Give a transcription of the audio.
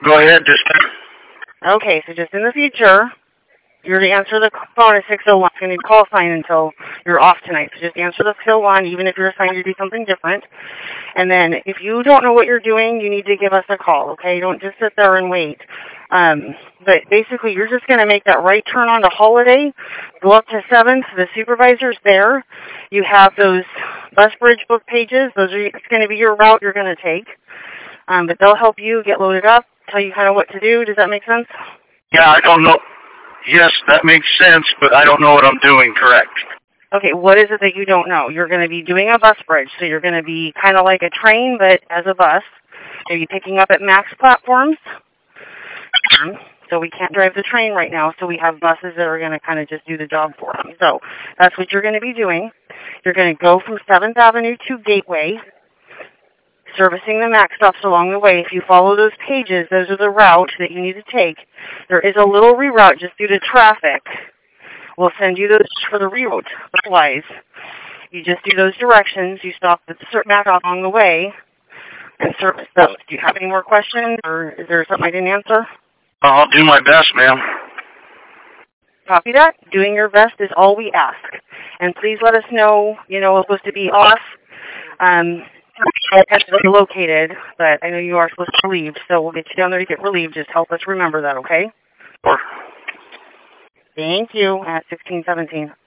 Go ahead, this time. Okay, so just in the future, you're to answer the phone at 6:01. It's going to be call sign until you're off tonight. So just answer the 6:01, even if you're assigned to do something different. And then if you don't know what you're doing, you need to give us a call, okay? Don't just sit there and wait. But basically, you're just going to make that right turn onto Holiday, go up to 7th. The supervisor's there. You have those bus bridge book pages. It's going to be your route you're going to take. But they'll help you get loaded up, tell you kind of what to do. Does that make sense? Yeah, I don't know. Yes, that makes sense, but I don't know what I'm doing, correct. Okay, what is it that you don't know? You're going to be doing a bus bridge, so you're going to be kind of like a train, but as a bus. Maybe picking up at MAX platforms. So we can't drive the train right now, so we have buses that are going to kind of just do the job for them. So that's what you're going to be doing. You're going to go from 7th Avenue to Gateway, servicing the MAX stops along the way. If you follow those pages, those are the routes that you need to take. There is a little reroute just due to traffic. We'll send you those for the reroute. Otherwise, you just do those directions. You stop at the MAX stop along the way and service those. Do you have any more questions, or is there something I didn't answer? I'll do my best, ma'am. Copy that. Doing your best is all we ask. And please let us know, we're supposed to be off. It's located, but I know you are supposed to leave, so we'll get you down there to get relieved. Just help us remember that, okay? Sure. Thank you. At 1617.